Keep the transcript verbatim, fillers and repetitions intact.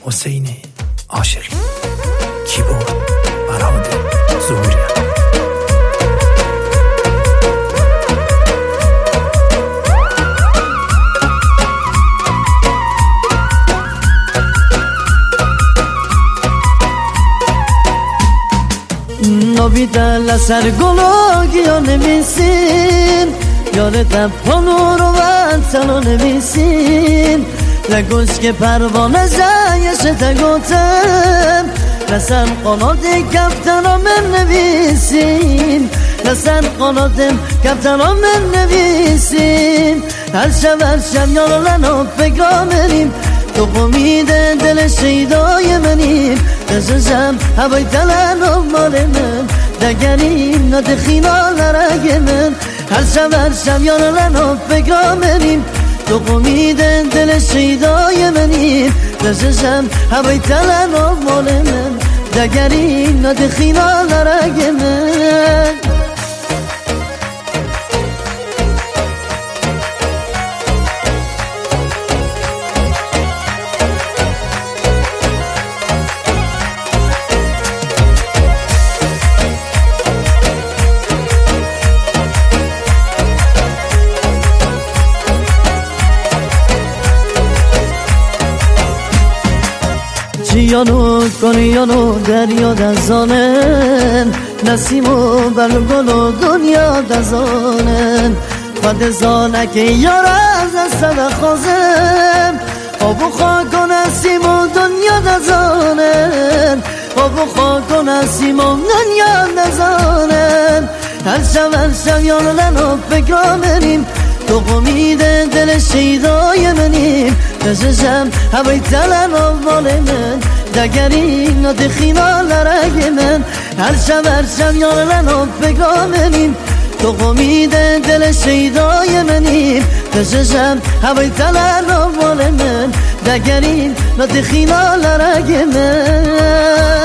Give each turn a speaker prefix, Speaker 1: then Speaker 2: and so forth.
Speaker 1: حسین عاشقی، کیبورد فرهاد ظهوریان.
Speaker 2: نابیده لسر گلوگی ها نمیسین، یاره تپانو رو ونسلو نمیسین، لگوش که پروانه زیش تگوتم، لسر قناتی کفتن ها من نویسین، لسر قناتم کفتن ها من نویسین. هر شب هر شب یارو لنو فکرا منیم، تو قمیده دل شیدای منیم، دستشم هوای تلن و مال من، دگریم ندخینا لرگ من. هر شب هر شب یارو لنو فکرا منیم، تو قمیده دل شیدای منیم، دستشم هوای تلن و مال من، دگریم ندخینا لرگ من. چیانو کنیانو دریا دزانن، نسیم و بلگل و دنیا دزانن، خود زانک یار از دست خوازم، آب و خاک و نسیم و دنیا دزانن، آب و خاک و نسیم و دنیا دزانن. هر شب هر شب یار لنو فکرا منیم، تو قمیده دل شیدای منیم، دستشم هوای تلن و مال من، دگرین و دخینا لرگ من. هر شب هر شب یار لنو فکرا منیم، تو قمیده دل شیدای منیم، دستشم هوای تلن و مال من، دگرین و دخینا لرگ من.